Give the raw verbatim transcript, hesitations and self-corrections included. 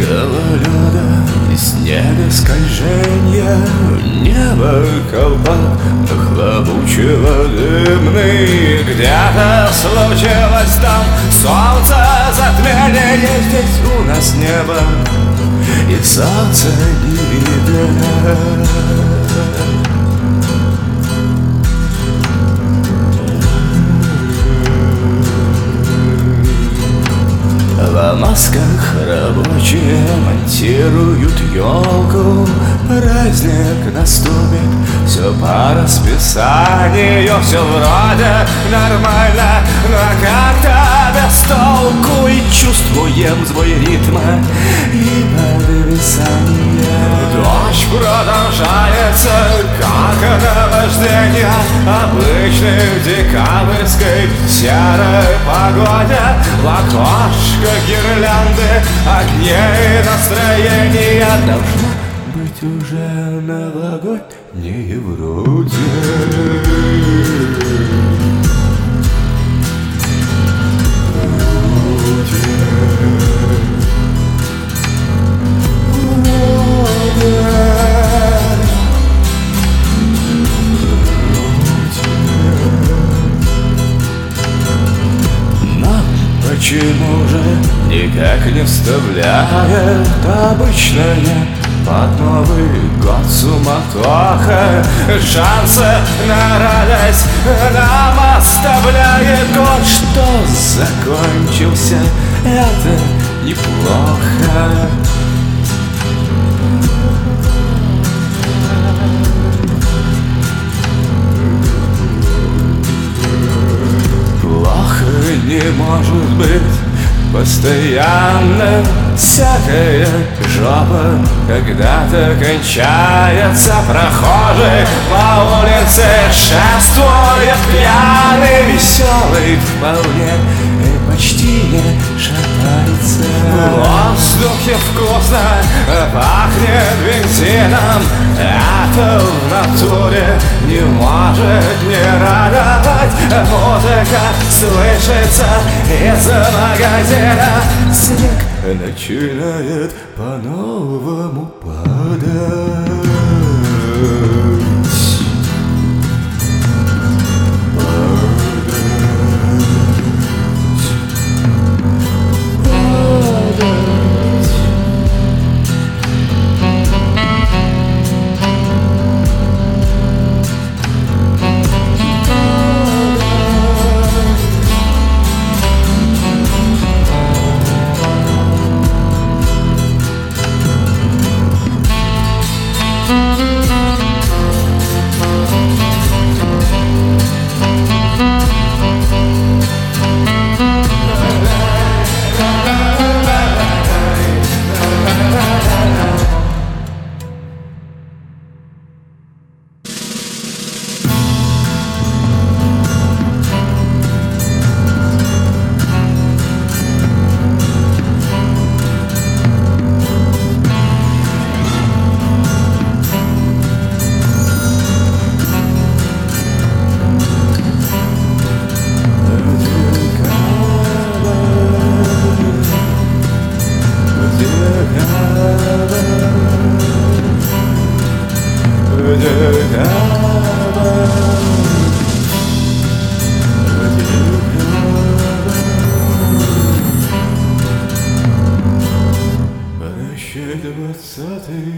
гололеда и снега скольженья, небо колпак нахлобучило дымный. Где-то случилось там солнце затмение, здесь у нас небо и солнца не видно. В масках рабочие монтируют елку. Праздник наступит, все по расписанию, все вроде нормально, но как-то без толку. И чувствуем звук ритма и подвисание. Дождь продолжается, как наваждение, обычной декабрьской серой погоде. В окошко гирлянды, огней настроения должна быть уже новогоднее вроде. Почему же никак не вставляет обычная под Новый год суматоха? Шансы на радость нам оставляет год, что закончился, это неплохо. Не может быть постоянно. Всякая жопа когда-то кончается. Прохожий по улице шествует пьяный, веселый вполне и почти не шатается. В воздухе вкусно пахнет бензином. Это в натуре не может не радовать. Музыка слышится из магазина. Снег начинает по-новому падать. Двадцатый